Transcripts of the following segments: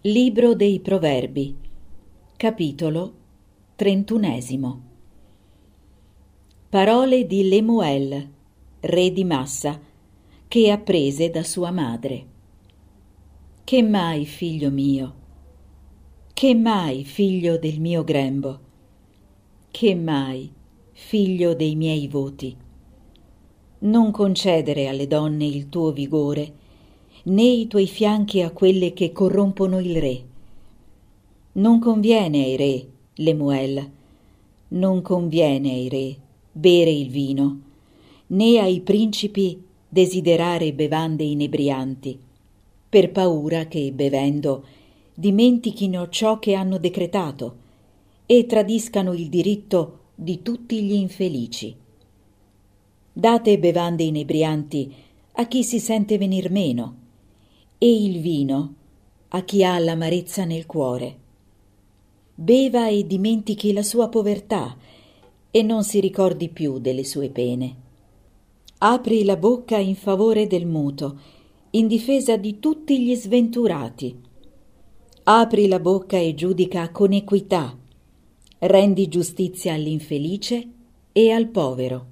Libro dei Proverbi, capitolo 31. Parole di Lemuel, re di Massa, che apprese da sua madre. Che mai, figlio mio? Che mai, figlio del mio grembo? Che mai, figlio dei miei voti? Non concedere alle donne il tuo vigore, né i tuoi fianchi a quelle che corrompono il re. Non conviene ai re, Lemuel, non conviene ai re bere il vino, né ai principi desiderare bevande inebrianti, per paura che, bevendo, dimentichino ciò che hanno decretato e tradiscano il diritto di tutti gli infelici. Date bevande inebrianti a chi si sente venir meno, e il vino a chi ha l'amarezza nel cuore. Beva e dimentichi la sua povertà e non si ricordi più delle sue pene. Apri la bocca in favore del muto, in difesa di tutti gli sventurati. Apri la bocca e giudica con equità. Rendi giustizia all'infelice e al povero.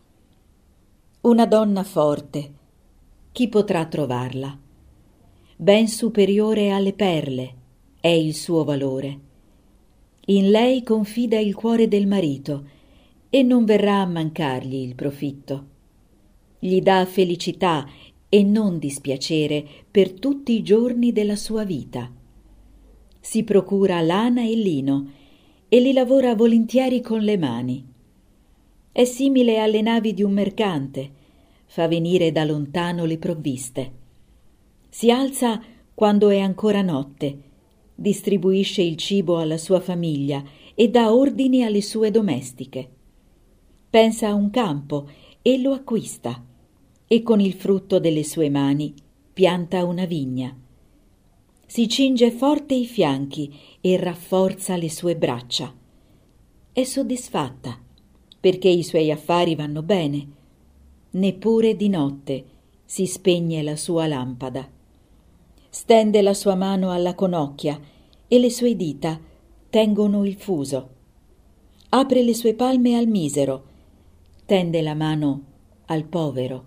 Una donna forte, chi potrà trovarla? Ben superiore alle perle è il suo valore. In lei confida il cuore del marito e non verrà a mancargli il profitto. Gli dà felicità e non dispiacere per tutti i giorni della sua vita. Si procura lana e lino e li lavora volentieri con le mani. È simile alle navi di un mercante, fa venire da lontano le provviste. Si alza quando è ancora notte, distribuisce il cibo alla sua famiglia e dà ordini alle sue domestiche. Pensa a un campo e lo acquista, e con il frutto delle sue mani pianta una vigna. Si cinge forte i fianchi e rafforza le sue braccia. È soddisfatta, perché i suoi affari vanno bene. Neppure di notte si spegne la sua lampada. Stende la sua mano alla conocchia e le sue dita tengono il fuso. Apre le sue palme al misero, tende la mano al povero.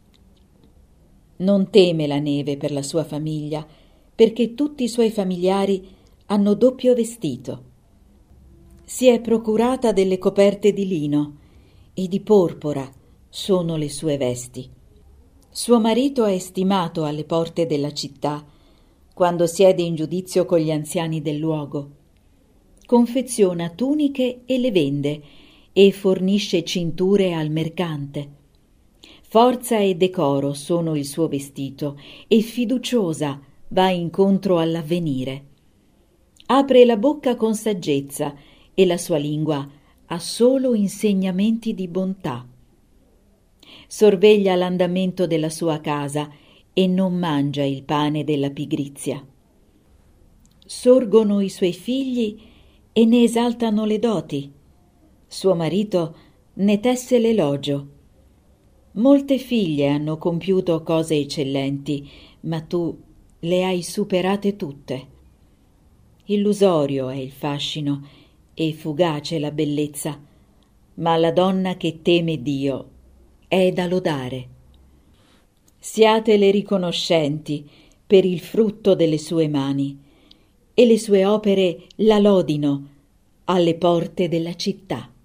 Non teme la neve per la sua famiglia, perché tutti i suoi familiari hanno doppio vestito. Si è procurata delle coperte di lino e di porpora sono le sue vesti. Suo marito è stimato alle porte della città, quando siede in giudizio con gli anziani del luogo. Confeziona tuniche e le vende e fornisce cinture al mercante. Forza e decoro sono il suo vestito e fiduciosa va incontro all'avvenire. Apre la bocca con saggezza e la sua lingua ha solo insegnamenti di bontà. Sorveglia l'andamento della sua casa e non mangia il pane della pigrizia. Sorgono i suoi figli e ne esaltano le doti. Suo marito ne tesse l'elogio. Molte figlie hanno compiuto cose eccellenti, ma tu le hai superate tutte. Illusorio è il fascino e fugace la bellezza, ma la donna che teme Dio è da lodare. Siatele riconoscenti per il frutto delle sue mani e le sue opere la lodino alle porte della città.